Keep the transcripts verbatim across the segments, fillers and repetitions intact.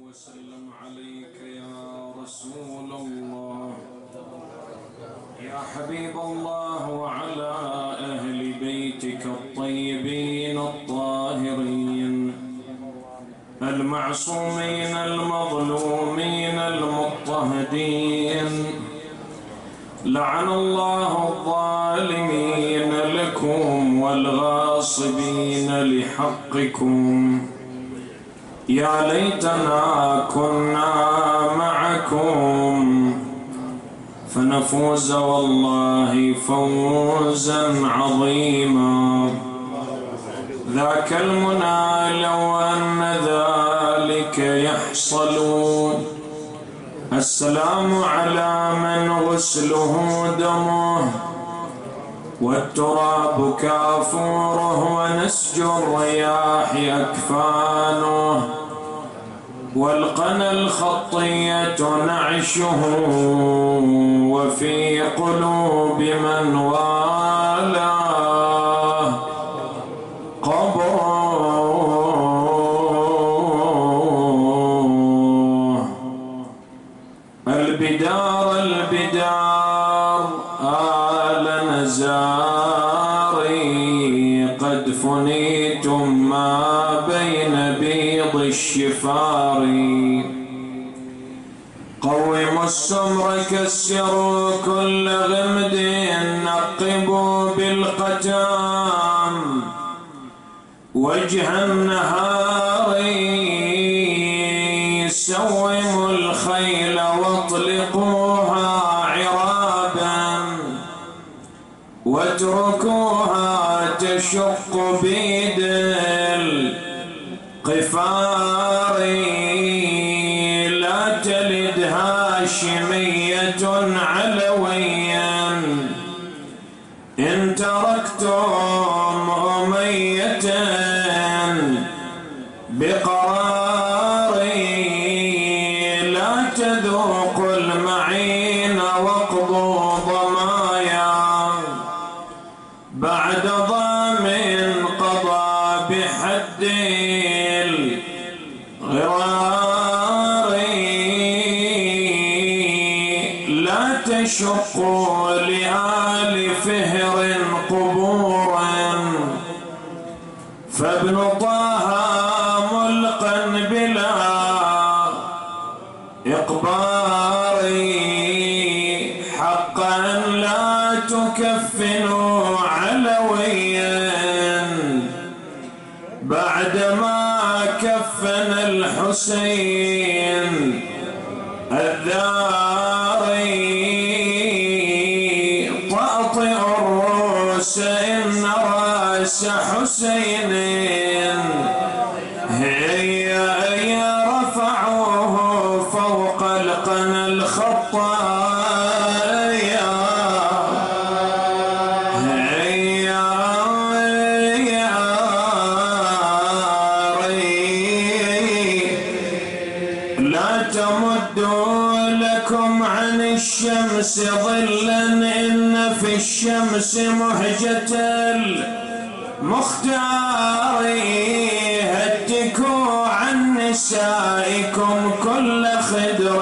وسلم عليك يا رسول الله يا حبيب الله وعلى أهل بيتك الطيبين الطاهرين المعصومين المظلومين المضطهدين. لعن الله الظالمين لكم والغاصبين لحقكم. يا ليتنا كنا معكم فنفوز والله فوزا عظيما. ذاك المنى لو أن ذلك يحصل. السلام على من غسله دمه والتراب كافوره ونسج الرياح أكفانه والقنا الخطية نعشه وفي قلوب من والاه قبره. البدار البدار آل نزاري قد فنيتم ما بين بيض الشفار. قوموا السمر كسروا كل غمد نقبوا بالقتام وجه النهار. سوموا الخيل واطلقوها عرابا واتركوها تشق بيد القفار. لا تلد هاشمية علويا إن تركتم أمية بقرار. لا تذوقوا المعين واقضوا ضمايا بعد ضام قضى بحد الغرار. لا تشقوا لآل فهر قبورا فابن طه ملقا بلا إقبار. حقا لا تكفنوا علويا بعدما كفن الحسين الذاري. طأطئوا الرؤوس إن رأس حسين هي رفعوه فوق القنا الخطايا. لا تمدوا لكم عن الشمس ظلا إن في الشمس مهجة المختار. هتكوا عن نسائكم كل خدر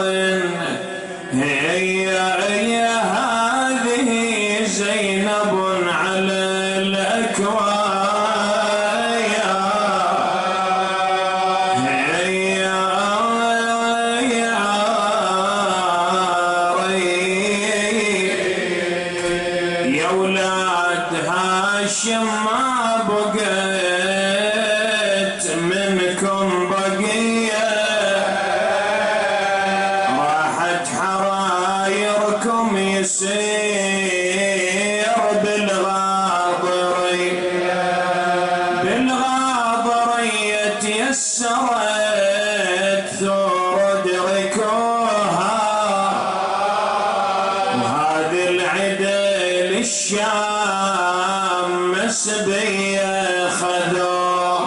هي هي هذه زينب على الأكوايا. هي يا ولاد هاشم ما بقيت منكم بقية. راحت حرايركم يسير بالغاضري بالغاضرية تيسرت ثور ادركوها. وهذه العدل الشام مسبية خذوا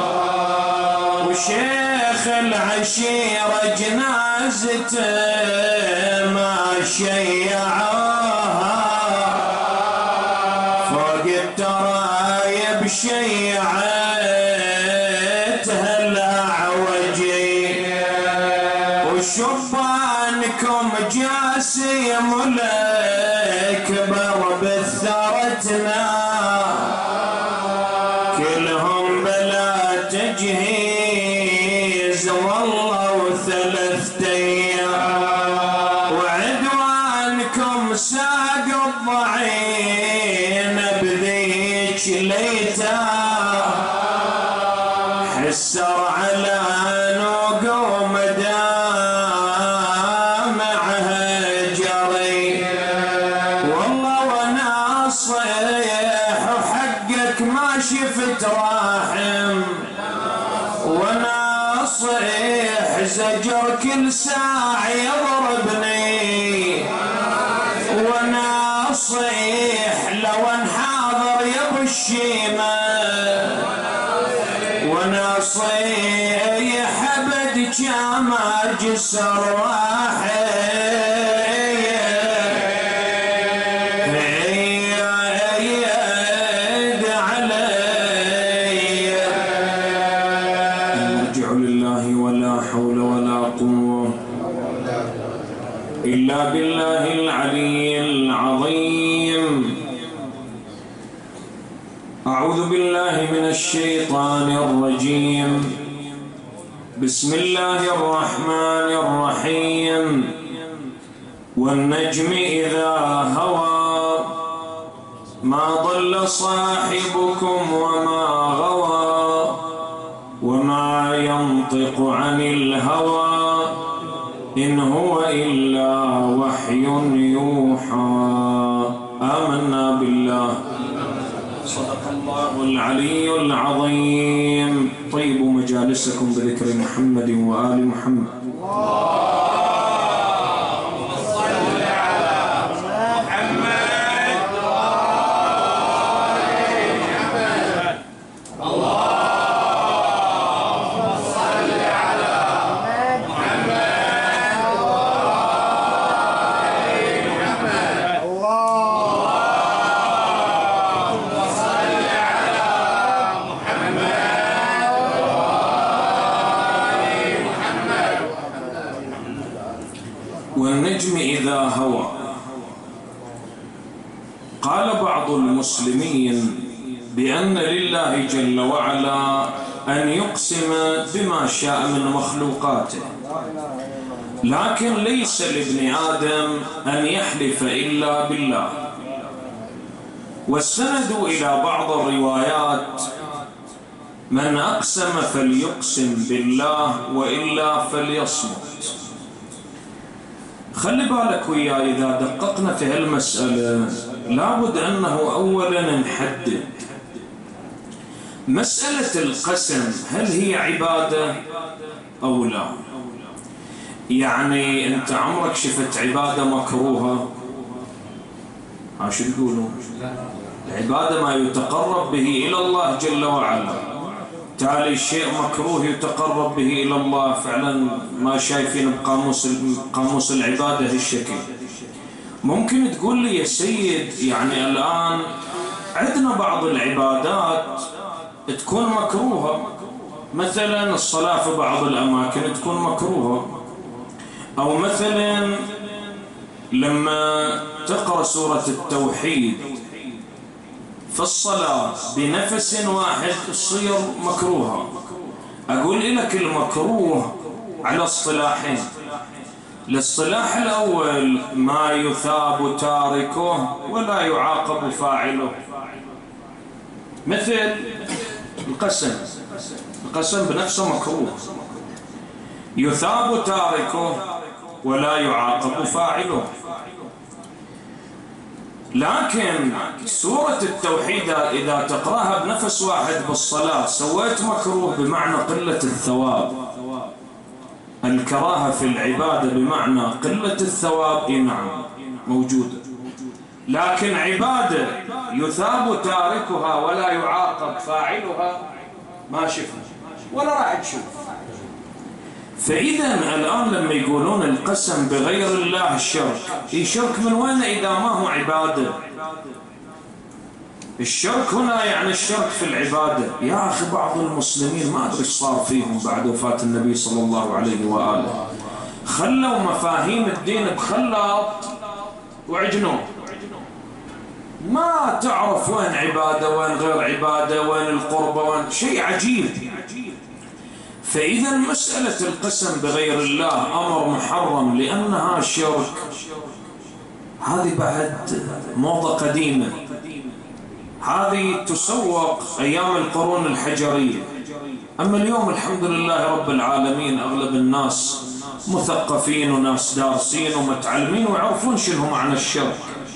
وشيخ العشيرة جنازته ما شيعوها. فوق الترايب شيعتها الأعوجي وشبانكم جاسم الكبر بالثرتنا كلهم بلا تجهيز والله وثلاثة ايام وعدوانكم ساق الضعين بذيك ليتا حسر على نقوم دامعها جري والله وانا صيح وحقك ما شفت راحم وانا صيح زجر كل ساعة يضربني وانا صيح لو انحاضر يا الشيمة وانا صيح ابد كما جسر واحد علي نرجع لله ولا حول ولا قوة إلا بالله العلي العظيم. أعوذ بالله من الشيطان الرجيم. بسم الله الرحمن الرحيم. والنجم إذا هوى ما ضل صاحبكم وما غوى وما ينطق عن الهوى إن هو إلا وحي يوحى. آمنا بالله. صدق الله العلي العظيم. طيبوا مجالسكم بذكر محمد وآل محمد. اللهم صل على محمد وآل محمد. اللهم صل على محمد وآل محمد. والنجم إذا هوى. قال بعض المسلمين بأن لله جل وعلا أن يقسم بما شاء من مخلوقاته، لكن ليس لابن آدم أن يحلف إلا بالله. واستندوا إلى بعض الروايات: من أقسم فليقسم بالله وإلا فليصمت. خلي بالك وياي، إذا دققنا في هالمسألة لابد أنه أولا نحدد مسألة القسم، هل هي عبادة أو لا؟ يعني أنت عمرك شفت عبادة مكروهة؟ ها شو تقولون؟ العبادة ما يتقرب به إلى الله جل وعلا، تالي شيء مكروه يتقرب به إلى الله فعلا ما شايفين بقاموس قاموس العبادة هالشكل. ممكن تقول لي يا سيد يعني الآن عندنا بعض العبادات تكون مكروهة، مثلا الصلاة في بعض الأماكن تكون مكروهة، أو مثلا لما تقرأ سورة التوحيد في الصلاة بنفس واحد تصير مكروهة. أقول لك المكروه على اصطلاحين. الاصطلاح الأول ما يثاب تاركه ولا يعاقب فاعله، مثل القسم. القسم بنفسه مكروه، يثاب تاركه ولا يعاقب فاعله. لكن سورة التوحيد إذا تقرأها بنفس واحد بالصلاة سويت مكروه بمعنى قلة الثواب. الكراهة في العبادة بمعنى قلة الثواب نعم موجودة، لكن عبادة يثاب تاركها ولا يعاقب فاعلها ما شفنا ولا راح تشوف. فإذا الآن لما يقولون القسم بغير الله الشرك، إيه شرك من وين إذا ما هو عبادة؟ الشرك هنا يعني الشرك في العبادة. يا أخي بعض المسلمين ما أدري إيش صار فيهم بعد وفاة النبي صلى الله عليه وآله، خلوا مفاهيم الدين بخلاط وعجنوه، ما تعرف وين عبادة وين غير عبادة، وين القربة وين شيء عجيب. فإذا مسألة القسم بغير الله أمر محرم لأنها شرك، هذه بعد موضة قديمة، هذه تسوق أيام القرون الحجرية. أما اليوم الحمد لله رب العالمين أغلب الناس مثقفين وناس دارسين ومتعلمين ويعرفون شنو معنى الشرك.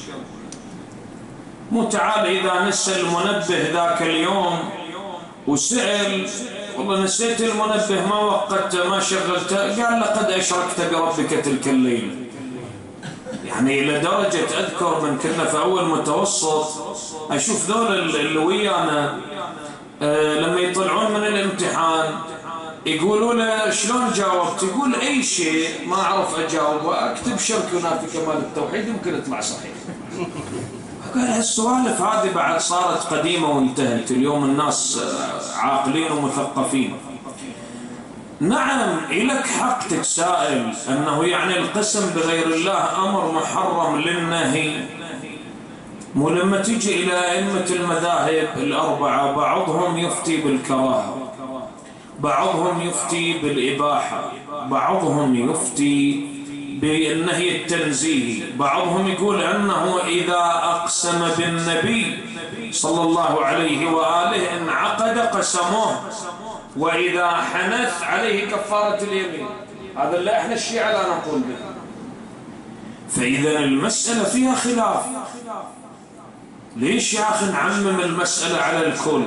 متعال إذا نسى المنبه ذاك اليوم وسأل والله نسيت المنبه ما وقته ما شغلته، قال لقد أشركت بربك تلك الليلة. يعني إلى درجة أذكر من كنا في أول متوسط أشوف ذول اللي ويانا أه لما يطلعون من الامتحان يقولوا له شلون جاوبت؟ يقول أي شيء ما أعرف أجاوب وأكتب شرك ينافي كمال التوحيد يمكن يطلع صحيح. قال هالسوالف هذه بعد صارت قديمة وانتهت، اليوم الناس عاقلين ومثقفين. نعم إلك حق تتساءل أنه يعني القسم بغير الله أمر محرم للنهي، مو لما تيجي إلى أئمة المذاهب الأربعة بعضهم يفتي بالكراهة، بعضهم يفتي بالإباحة، بعضهم يفتي بالنهي التنزيهي، بعضهم يقول أنه إذا أقسم بالنبي صلى الله عليه وآله انعقد قسمه، وإذا حنث عليه كفارة اليمين. هذا اللي احنا الشيعة لا نقول به. فإذا المسألة فيها خلاف. ليش يا أخي نعمم المسألة على الكل؟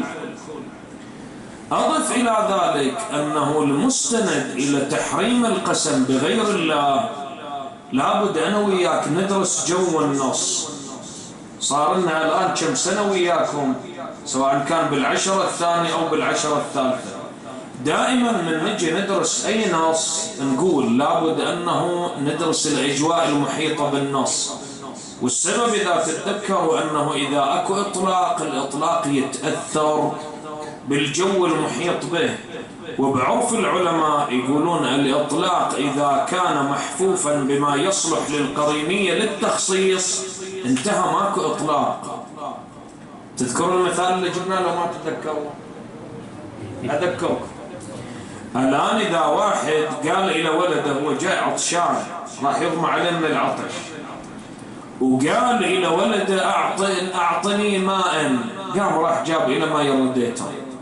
أضف إلى ذلك أنه المستند إلى تحريم القسم بغير الله لابد أنا وياك ندرس جو النص. صار لنا الآن كم سنة وياكم سواء كان بالعشرة الثانية أو بالعشرة الثالثة، دائما من نجي ندرس أي نص نقول لابد أنه ندرس الأجواء المحيطة بالنص. والسبب إذا تتذكروا أنه إذا أكو إطلاق، الإطلاق يتأثر بالجو المحيط به. وبعرف العلماء يقولون الإطلاق إذا كان محفوفا بما يصلح للقرينية للتخصيص انتهى، ماكو إطلاق. تذكروا المثال اللي جبنا له ما تتذكروا؟ أذكركم الآن إذا واحد قال إلى ولده هو جاي عطشان راح يغمى عليه من العطش، وقال إلى ولده أعطني, أعطني ماء، قام راح جاب إلى ما يرديته،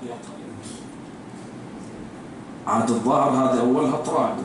عاد الظاهر هذا أولها طراق.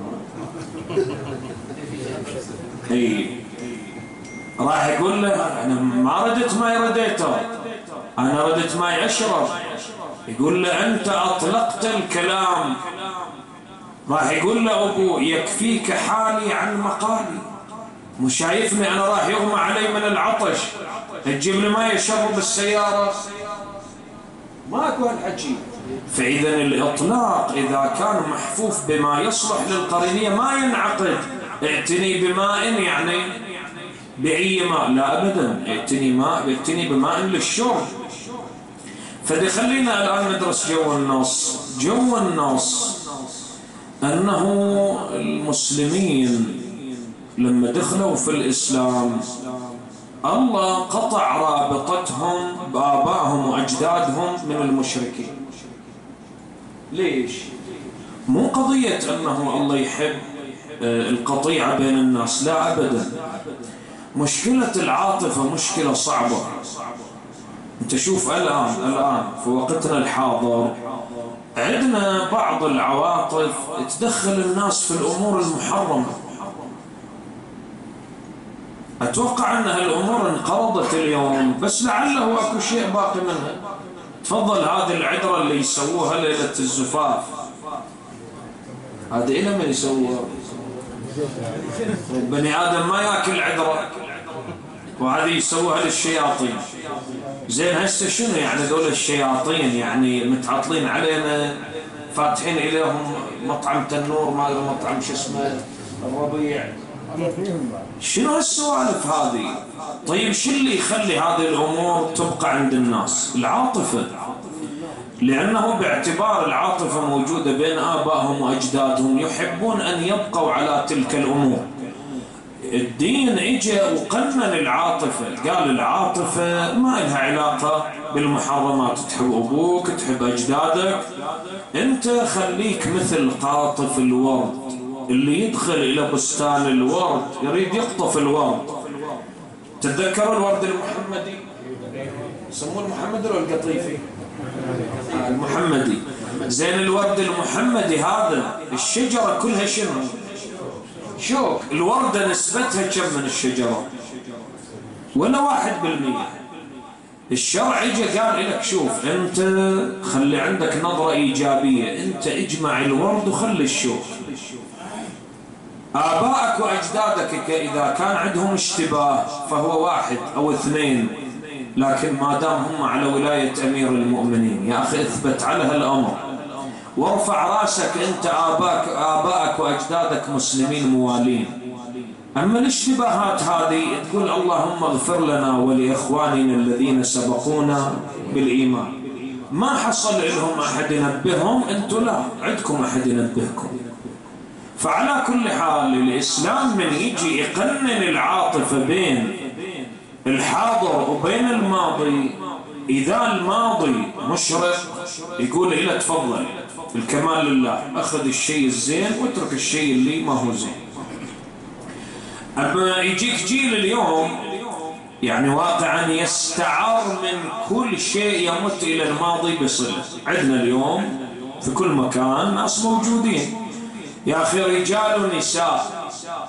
اي راح يقول له أنا ما ردت ما يرديته، أنا ردت ما أشرب. يقول له أنت أطلقت الكلام. راح يقول له أبو يكفيك حالي عن مقالي، مش شايفني أنا راح يغمى علي من العطش تجيب لي ما يشرب بالسيارة؟ ماكو هالحكي. فإذا الإطلاق إذا كان محفوف بما يصلح للقرينية ما ينعقد. ائتني بماء يعني بأي ماء؟ لا أبدا، ائتني ماء ائتني بماء للشرب. فدي خلينا الآن ندرس جو النص. جو النص أنه المسلمين لما دخلوا في الإسلام الله قطع رابطتهم بآبائهم وأجدادهم من المشركين. ليش؟ مو قضية أنه الله يحب القطيعة بين الناس، لا أبدا. مشكلة العاطفة مشكلة صعبة. أنت شوف الآن الآن في وقتنا الحاضر عندنا بعض العواطف تدخل الناس في الأمور المحرمة. أتوقع أن هالأمور انقرضت اليوم، بس لعله أكو شيء باقي منها. تفضل هذه العذرة اللي يسووها ليلة الزفاف، هذا إلى من يسووها؟ بني آدم ما يأكل عذرة، وهذه يسووها للشياطين. زين هسه شنو يعني ذول الشياطين يعني متعطلين علينا، فاتحين إليهم مطعم تنور ما له مطعم شو اسمه الربيع، شنو هالسوالف هذه؟ طيب شو اللي يخلي هذه الأمور تبقى عند الناس؟ العاطفة. لأنه باعتبار العاطفة موجودة بين آبائهم وأجدادهم يحبون أن يبقوا على تلك الأمور. الدين اجى وقنن العاطفة، قال العاطفة ما لها علاقة بالمحرمات، تحب أبوك تحب أجدادك، أنت خليك مثل قاطف الورد اللي يدخل إلى بستان الورد يريد يقطف الورد. تتذكروا الورد المحمدي؟ يسموه المحمدي ولا القطيفي؟ المحمدي. زين الورد المحمدي هذا الشجرة كلها شنو؟ شوك. الوردة نسبتها كم من الشجرة؟ ولا واحد بالمية. الشرع اجى قال لك شوف انت خلي عندك نظرة ايجابية، انت اجمع الورد وخلي الشوك. آبائك وأجدادك إذا كان عندهم اشتباه فهو واحد أو اثنين، لكن ما دام هم على ولاية أمير المؤمنين يا أخي اثبت على هالأمر وارفع راسك. أنت آبائك, آبائك وأجدادك مسلمين موالين. أما الاشتباهات هذه تقول اللهم اغفر لنا ولإخواننا الذين سبقونا بالإيمان. ما حصل لهم أحد ينبههم، أنتوا لا عندكم أحد ينبهكم. فعلى كل حال الإسلام من يجي يقنن العاطفة بين الحاضر وبين الماضي. إذا الماضي مشرق يقول إلى تفضل الكمال لله، أخذ الشيء الزين واترك الشيء اللي ما هو زين. أما يجيك جيل اليوم يعني واقعا يستعار من كل شيء يمت إلى الماضي بصلة. عندنا اليوم في كل مكان ناس موجودين يا أخي رجال ونساء،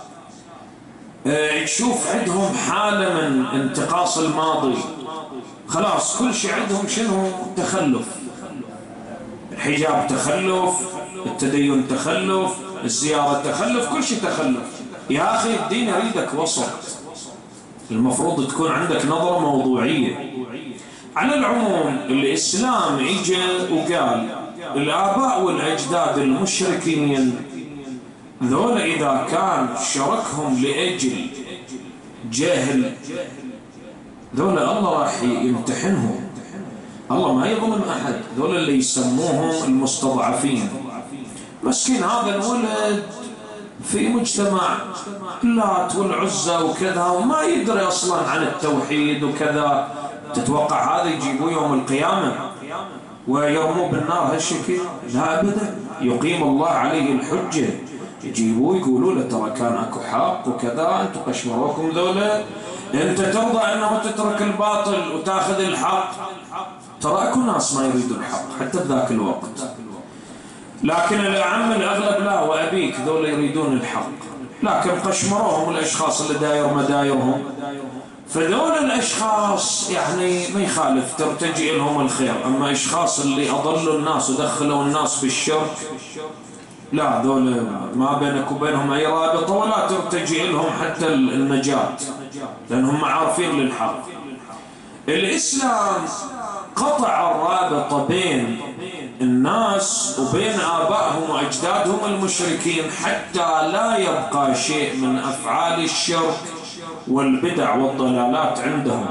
اه تشوف عندهم حالة من انتقاص الماضي. خلاص كل شيء عندهم شنو؟ تخلف. الحجاب تخلف، التدين تخلف، الزيارة تخلف، كل شيء تخلف. يا أخي الدين يريدك وسط، المفروض تكون عندك نظرة موضوعية. على العموم الإسلام اجى وقال الآباء والأجداد المشركين ذول إذا كان شركهم لأجل جاهل ذول الله راح يمتحنهم. الله ما يظلم أحد. ذول اللي يسموهم المستضعفين. مسكين هذا الولد في مجتمع اللات والعزة وكذا وما يدري أصلا عن التوحيد وكذا، تتوقع هذا يجيبوه يوم القيامة ويرموه بالنار هالشكل؟ لا أبدا. يقيم الله عليه الحجة، يجيبوه يقولوا له ترى كان اكو حق وكذا، انتم قشمروكم ذولا، انت ترضى انه تترك الباطل وتاخذ الحق؟ ترى اكو ناس ما يريدوا الحق حتى بذاك الوقت، لكن الأعم الأغلب لا وأبيك ذولا يريدون الحق، لكن قشمروهم الأشخاص اللي داير مدايرهم. فذول الأشخاص يعني ما يخالف ترتجي لهم الخير. أما أشخاص اللي أضلوا الناس ودخلوا الناس بالشرك لا، ذول ما بينك وبينهم أي رابطة ولا ترتجي لهم حتى النجاة، لأنهم عارفين للحق. الإسلام قطع الرابطة بين الناس وبين آبائهم وأجدادهم المشركين حتى لا يبقى شيء من أفعال الشرك والبدع والضلالات عندهم،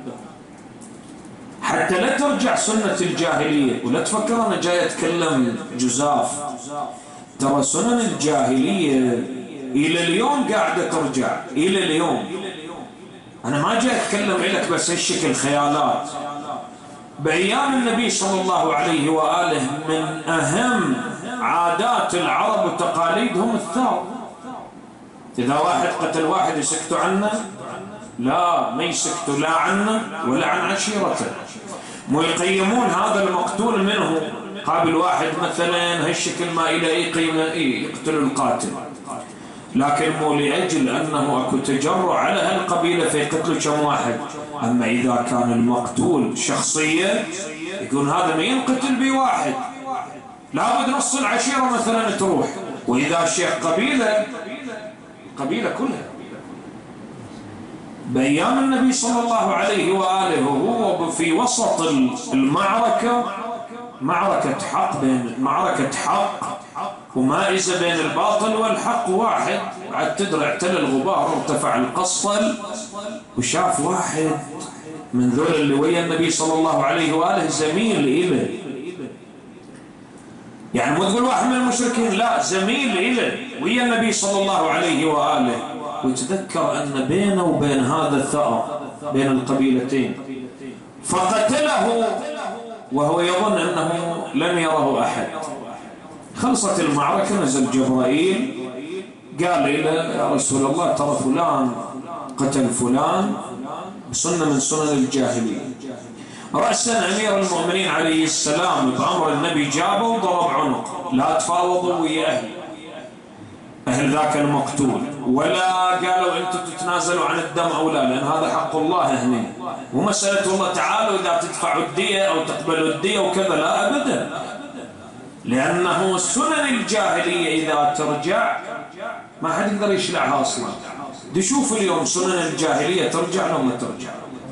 حتى لا ترجع سنة الجاهلية. ولا تفكر أنا جاي أتكلم جزاف، ترى سنن الجاهلية إلى اليوم قاعدة ترجع إلى اليوم. أنا ما جاي أتكلم لك بس هالشكل خيالات. بأيام النبي صلى الله عليه وآله من أهم عادات العرب وتقاليدهم الثار. إذا واحد قتل واحد يسكتوا عنه؟ لا، ما يسكتوا لا عنه ولا عن عشيرته. مو يقيمون هذا المقتول منه قابل واحد مثلا هالشكل ما إلى أي قيمة، إيه يقتلوا القاتل، لكن مو لأجل أنه أكو تجرع على هالقبيلة فيقتلوا كم واحد. أما إذا كان المقتول شخصية يقول هذا ما ينقتل بواحد، لابد نص العشيرة مثلا تروح. وإذا الشيخ قبيلة قبيلة كلها. بأيام النبي صلى الله عليه وآله وهو في وسط المعركة، معركة حق بين معركة حق ومائزة بين الباطل والحق، واحد بعد تدرع اعتلى الغبار ارتفع القصل وشاف واحد من ذول اللي ويا النبي صلى الله عليه وآله زميل إله يعني مو تقول واحد من المشركين، لا، زميل إله ويا النبي صلى الله عليه وآله، ويتذكر أن بينه وبين هذا الثأر بين القبيلتين، فقتله وهو يظن أنه لن يره أحد. خلصت المعركة، نزل جبرائيل قال له يا رسول الله ترى فلان قتل فلان بسنة من سنن الجاهلية. رأسا أمير المؤمنين عليه السلام بأمر النبي جابه وضرب عنق، لا تفاوضوا ويا أهل أهل ذاك المقتول، ولا قالوا أنتم تتنازلوا عن الدم أو لا، لأن هذا حق الله هنا، ومسألة الله تعالى إذا تدفعوا الدية أو تقبلوا الدية وكذا، لا أبدا، لأنه سنن الجاهلية إذا ترجع ما حد يقدر يشلعها أصلا. دي شوف اليوم سنن الجاهلية ترجع لو ما ترجع.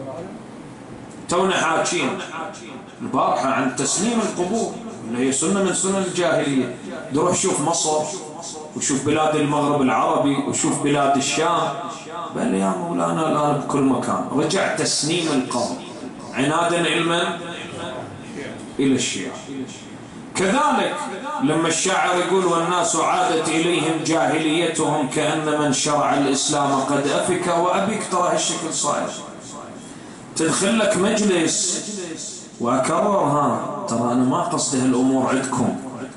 تونا حاكين البارحة عن تسليم القبور اللي هي سنة من سنن الجاهلية. نروح شوف مصر وشوف بلاد المغرب العربي وشوف بلاد الشام، بل يا مولانا الآن بكل مكان رجع تسليم القبر عنادا علما إلى الشيعة. كذلك لما الشاعر يقول والناس عادت إليهم جاهليتهم كأن من شرع الإسلام قد أفك، وأبيك ترى هالشكل صاير. تدخل لك مجلس وأكررها، ترى أنا ما قصد هالأمور عندكم،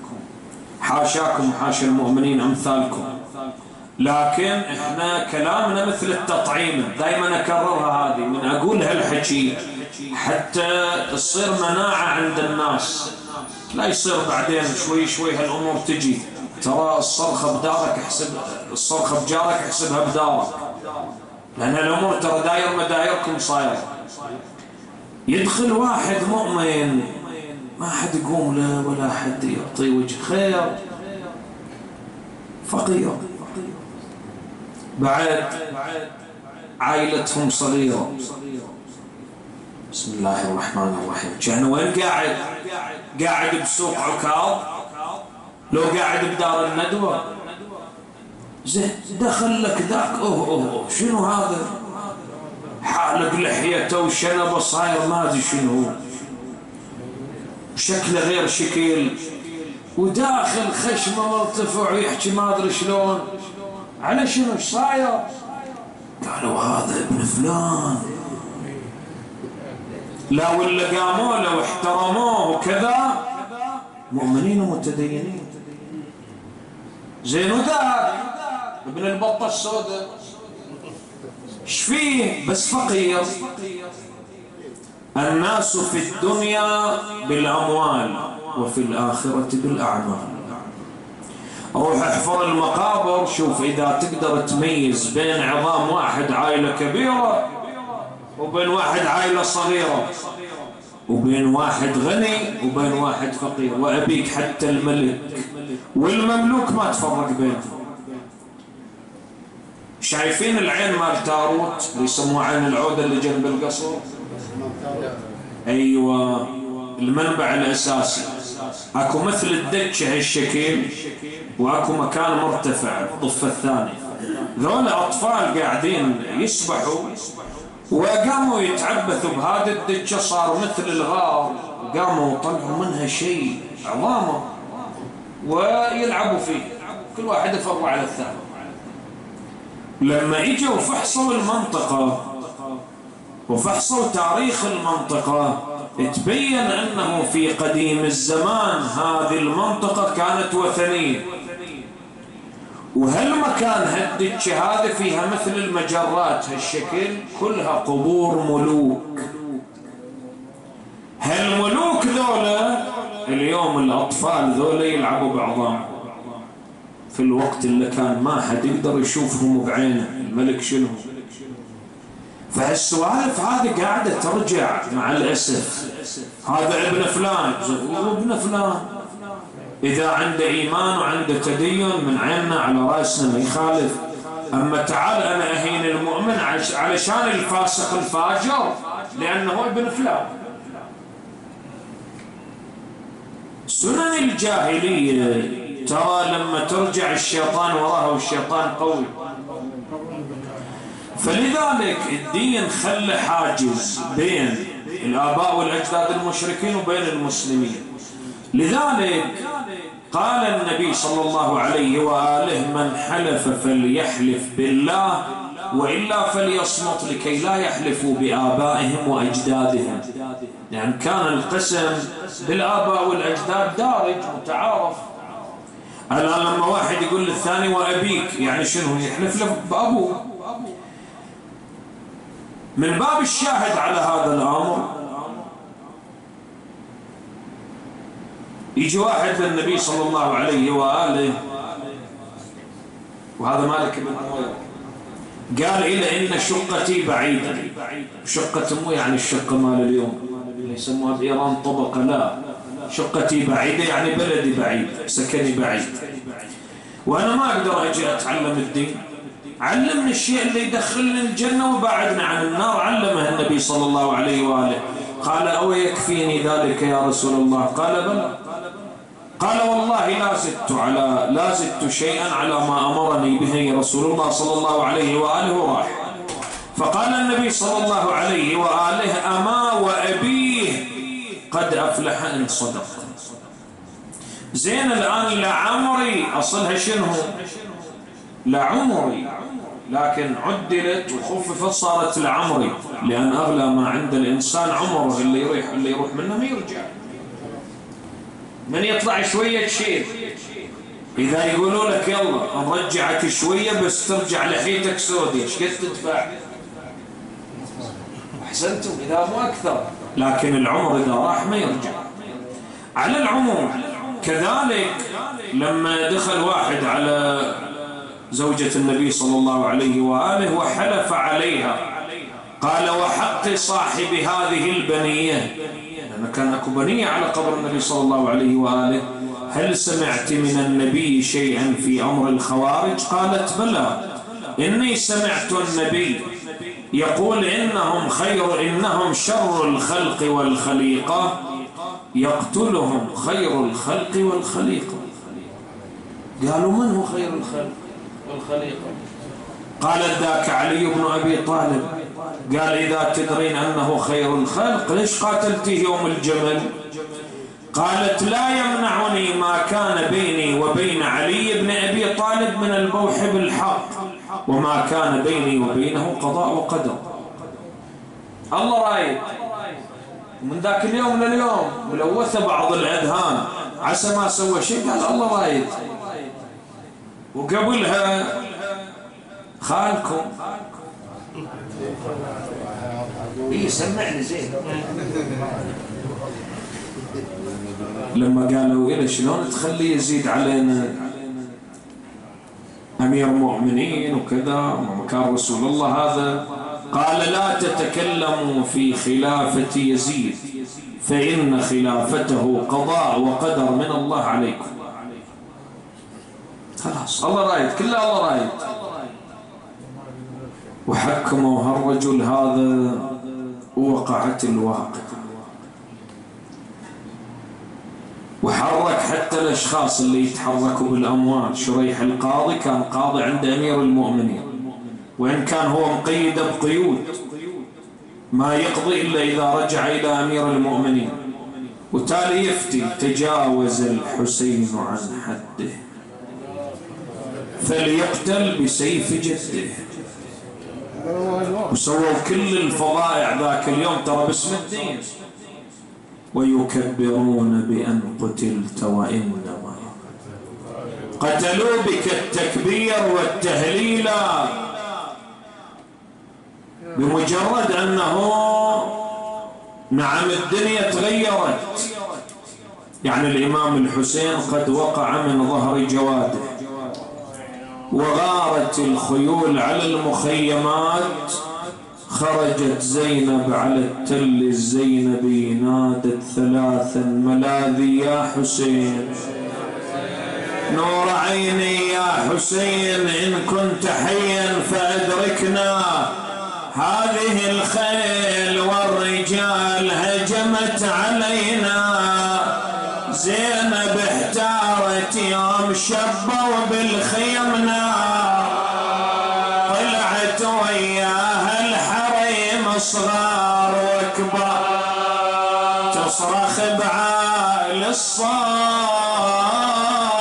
حاشاكم حاشا المؤمنين أمثالكم، لكن إحنا كلامنا مثل التطعيم، دائما أكررها هذه من أقول هالحكي حتى تصير مناعة عند الناس، لا يصير بعدين شوي شوي هالأمور تجي، ترى الصرخة بدارك احسب الصرخة بجارك احسبها بدارك، لأن الأمور ترى داير مدايركم صايرة. يدخل واحد مؤمن ما حد يقوم له ولا حد يعطي وجه خير، فقير، بعد عائلتهم صغيرة. بسم الله الرحمن الرحيم. كان وين قاعد؟ قاعد بسوق عكاظ؟ لو قاعد بدار الندوة؟ زين دخل لك ذاك اوه اوه شنو هذا؟ حالق لحيته وشنبه صاير ما ادري شنو، شكله غير شكل، وداخل خشمه مرتفع ويحكي ما ادري شلون، على شنو ايش صاير؟ قالوا هذا ابن فلان، لا ولا قاموا له واحترموه وكذا، مؤمنين ومتدينين. زين وذاك ابن البطة السوداء ايش فيه؟ بس فقير. الناس في الدنيا بالأموال وفي الآخرة بالأعمال. روح احفر المقابر، شوف إذا تقدر تميز بين عظام واحد عائلة كبيرة وبين واحد عائلة صغيرة، وبين واحد غني وبين واحد فقير، وأبيك حتى الملك والمملوك ما تفرق بينهم. شايفين العين مال تاروت اللي يسموها عين العودة اللي جنب القصر؟ أيوة، المنبع الأساسي أكو مثل الدكة هالشكل، وأكو مكان مرتفع الضفة الثانية. ذول أطفال قاعدين يسبحوا وقاموا يتعبثوا بهذه الدكة، صار مثل الغار، قاموا طلعوا منها شيء عظامة ويلعبوا فيه، كل واحد يفرع على الثاني. لما اجوا وفحصوا المنطقة وفحصوا تاريخ المنطقة، تبين أنه في قديم الزمان هذه المنطقة كانت وثنية، وهالمكان هالدكة هذه فيها مثل المجرات هالشكل، كلها قبور ملوك. هالملوك ذولا اليوم الأطفال ذولا يلعبوا بعضهم في الوقت اللي كان ما حد يقدر يشوفهم بعينه، الملك شنو. فهالسوالف هذه قاعدة ترجع مع الأسف. هذا ابن فلان، هو ابن فلان، إذا عنده إيمان وعنده تدين من عيننا على رأسنا ما يخالف. أما تعال أنا أهين المؤمن علشان الفاسق الفاجر لأنه ابن فلان. سنن الجاهلية ترى لما ترجع الشيطان وراها، والشيطان قوي، فلذلك الدين خلى حاجز بين الآباء والأجداد المشركين وبين المسلمين. لذلك قال النبي صلى الله عليه وآله: من حلف فليحلف بالله وإلا فليصمت لكي لا يحلفوا بآبائهم وأجدادهم. يعني كان القسم بالآباء والأجداد دارج متعارف. الآن لما واحد يقول للثاني وأبيك، يعني شنو؟ يحلف له بأبوه. من باب الشاهد على هذا الأمر، يجي واحد للنبي صلى الله عليه وآله، وهذا مالك بن أموية، قال: إلى إن شقتي بعيدة. شقة مو يعني الشقة مال اليوم يسموها بإيران طبقة، لا، شقتي بعيدة يعني بلدي بعيد، سكني بعيد، وأنا ما أقدر أجي أتعلم الدين. علمني الشيء اللي يدخلني الجنة وبعدنا عن النار. علمه النبي صلى الله عليه وآله. قال: أو يكفيني ذلك يا رسول الله؟ قال: بلى. قال: والله لا زدت على لا زدت شيئا على ما أمرني به رسول الله صلى الله عليه وآله، وراح. فقال النبي صلى الله عليه وآله: أما وأبيه قد أفلح إن صدق. زين الآن لعمري أصلها شنو؟ لعمري، لكن عدلت وخففت صارت لعمري، لأن أغلى ما عند الإنسان عمره، اللي يروح اللي يروح منه ما يرجع. من يطلع شوية شيء، إذا يقولوا لك يلا نرجعك شوية بس ترجع لحيتك سودي، ايش قد تدفع؟ أحسنتم، إذا مو أكثر. لكن العمر إذا راح ما يرجع. على العموم كذلك لما دخل واحد على زوجة النبي صلى الله عليه وآله وحلف عليها، قال: وحق صاحب هذه البنية، لأن كان أكو بنية على قبر النبي صلى الله عليه وآله: هل سمعت من النبي شيئا في أمر الخوارج؟ قالت: بلى، إني سمعت النبي يقول إنهم خير إنهم شر الخلق والخليقة، يقتلهم خير الخلق والخليقة. قالوا: من هو خير الخلق والخليقة؟ قالت: ذاك علي بن أبي طالب. قال: إذا تدرين أنه خير الخلق ليش قاتلتيه يوم الجمل؟ قالت: لا يمنعني ما كان بيني وبين علي بن أبي طالب من البوح بالحق، وما كان بيني وبينه قضاء وقدر. الله رايد. ومن ذاك اليوم لليوم ملوثة بعض الأذهان، عسى ما سوى شيء، قال الله رايد. وقبلها خالكم إيه سمعني زين لما قالوا إلى شلون تخلي يزيد علينا أمير مؤمنين وكذا مكان رسول الله هذا، قال: لا تتكلموا في خلافة يزيد فإن خلافته قضاء وقدر من الله عليكم. خلاص الله رايد، كله الله رايد. وحكموا هالرجل هذا ووقعت الواقع، وحرك حتى الأشخاص اللي يتحركوا بالأموال. شريح القاضي كان قاضي عند أمير المؤمنين، وإن كان هو مقيد بقيود ما يقضي إلا إذا رجع إلى أمير المؤمنين، وتالي يفتي: تجاوز الحسين عن حده فليقتل بسيف جده. وسووا كل الفضائع ذاك اليوم ترى باسم الدين. ويكبرون بأن قتلت وإنما قتلوا بك التكبير والتهليل، بمجرد أنه نعم الدنيا تغيرت. يعني الإمام الحسين قد وقع من ظهر جواده، وغارت الخيول على المخيمات، خرجت زينب على التل الزينبي نادت ثلاثا: ملاذي يا حسين، نور عيني يا حسين، إن كنت حيا فأدركنا، هذه الخيل والرجال هجمت علينا. زينب احتارت يوم شبوا بالخيمنا، طلعت وياها الحريم صغار وكبار، تصرخ بعال الصوت: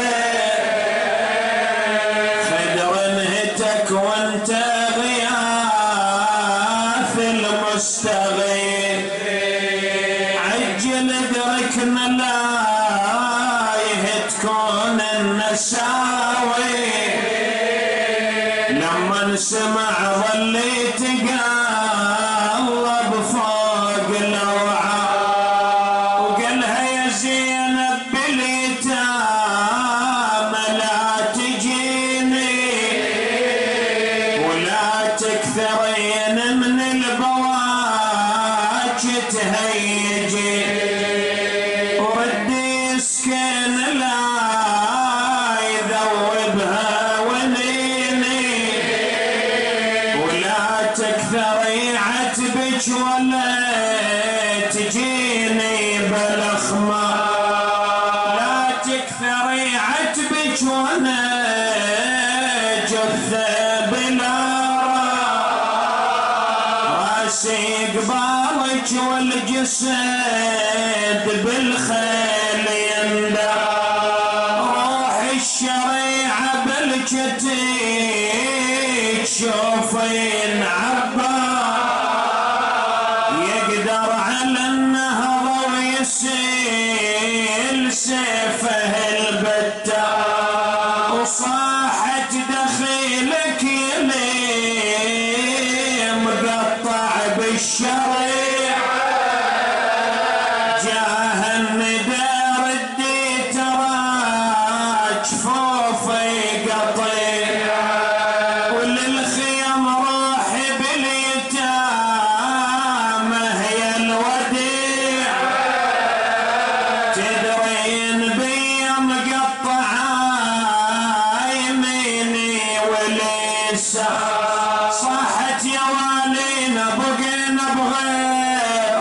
خدر انهتك وانت غياث المستغيث عجل ادركنا لا يهتكون النساوي لما نسمع ظليت قلب فوق الأوعى وقالها يا زينب باليتام لا تجيني ولا تكثرين من البواج تهيجي وردي سكن لا يذوبها ونيني ولا تكثري عتبك ولا تجيني بالأخمة لا تكثري عتبك ولا جثة بلا راسي قبالك والجسد بالخيل يندى روح الشريعة بالكتيك شوفين عبا يقدر على النهضة ويسيل سيفه البتة وصاحت دخيلك يلي مقطع بالشريعة جاه الندى ردي تراك فوفي قطيع وللخيم روحي باليتامى هي الوديع تدرين بي مقطعة يميني وليسا صاحت يا والينا بقينا بغير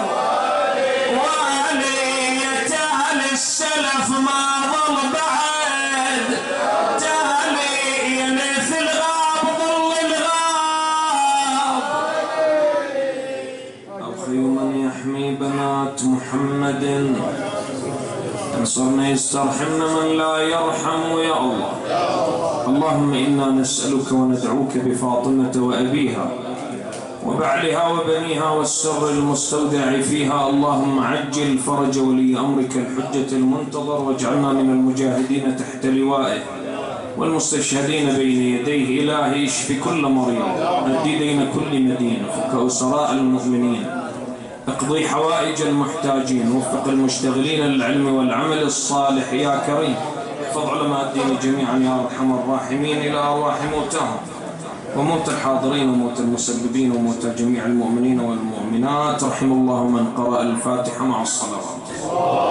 والية أهل السلف ما ظل بعد تالي يلث الغاب ظل الغاب أخي من يحمي بنات محمد انصرنا يسترحمنا من لا يرحم يا الله. اللهم إنا نسألك وندعوك بفاطمة وأبيها وبعلها وبنيها والسر المستودع فيها. اللهم عجل فرج ولي أمرك الحجة المنتظر واجعلنا من المجاهدين تحت لوائه والمستشهدين بين يديه. إلهي اشف كل مريض أدي دين كل مدين فك أسراء المؤمنين اقضي حوائج المحتاجين وفق المشتغلين للعلم والعمل الصالح يا كريم. احفظ علماء الدين جميعا يا أرحم الراحمين إلى أرواح موتاهم وموت الحاضرين وموت المسببين وموت جميع المؤمنين والمؤمنات. رحم الله من قرأ الفاتحة مع الصلوات.